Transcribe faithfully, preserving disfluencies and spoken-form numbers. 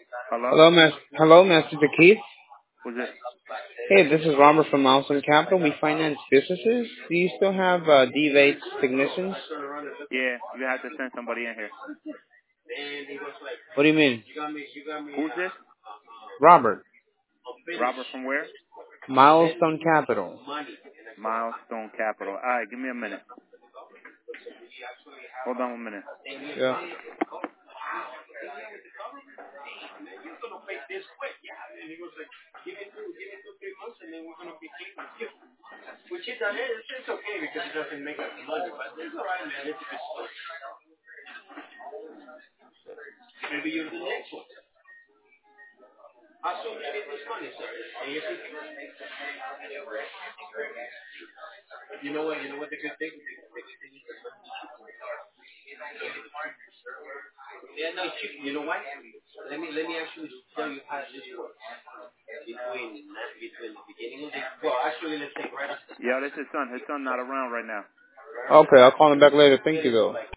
Hello? Hello, Mas- Hello, Master Keith. Who's this? Hey, this is Robert from Milestone Capital. We finance businesses. Do you still have uh, D V A T technicians? Yeah, you have to send somebody in here. What do you mean? Who's this? Robert, Robert from where? Milestone Capital. Milestone Capital. All right, give me a minute. Hold on one minute. Yeah. Yeah, this is his son. His son not around right now. Okay, I'll call him back later. Thank you, though.